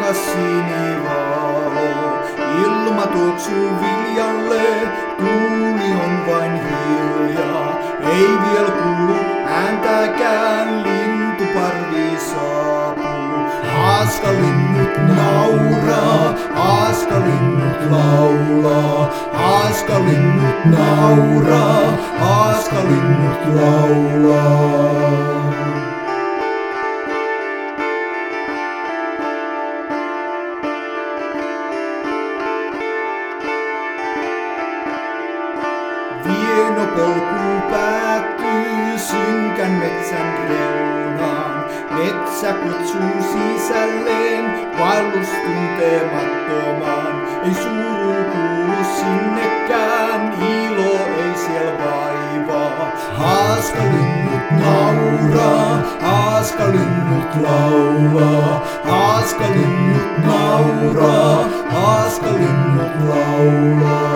kirkas sinivalo. Ilma tuoksuu viljalle, tuuli on vain hiljaa. Ei viel kuulu ääntäkään, lintuparvi saapuu. Haaskalinnut nauraa, haaskalinnut laulaa. Haaskalinnut nauraa, haaskalinnut laulaa. Vieno polku päättyy synkän metsän reunaan. Metsä kutsuu sisälleen vaellustuntemattomaan. Ei suru kuulu sinnekään, ilo ei siel vaivaa. Haaskalinnut nauraa, haaskalinnut laulaa. Haaskalinnut nauraa, haaskalinnut laulaa.